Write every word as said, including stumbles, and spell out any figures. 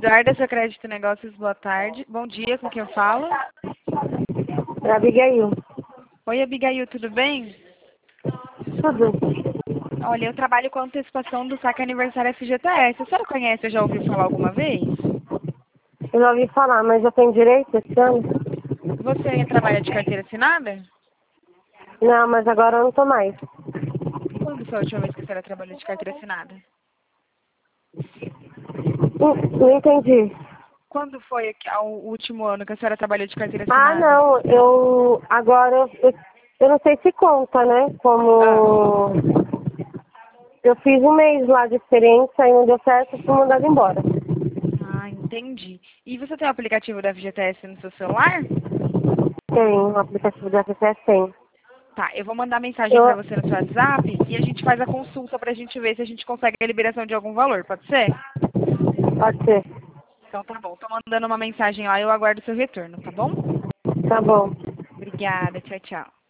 Eduarda, seu crédito e negócios, boa tarde. Bom dia, com quem eu falo? É a Abigail. Oi, Abigail, tudo bem? Tudo. Olha, eu trabalho com antecipação do saque aniversário F G T S. A senhora conhece ou já ouviu falar alguma vez? Eu já ouvi falar, mas já tem direito esse ano? Você trabalha de carteira assinada? Não, mas agora eu não tô mais. Quando foi a última vez que a senhora trabalhou de carteira assinada? Não, não entendi. Quando foi aqui- o último ano que a senhora trabalhou de carteira Ah, assinada? não. Eu agora eu, eu não sei se conta, né? Ah, Como eu fiz um mês lá de experiência e não deu certo, fui mandada embora. ah, entendi. E você tem o aplicativo da F G T S no seu celular? Tem um aplicativo da F P S, tem. Tá, eu vou mandar mensagem Eu, pra você no seu WhatsApp e a gente faz a consulta pra gente ver se a gente consegue a liberação de algum valor, pode ser? pode ser. Então tá bom, tô mandando uma mensagem lá, eu aguardo o seu retorno, tá bom? Tá bom. Obrigada, tchau, tchau.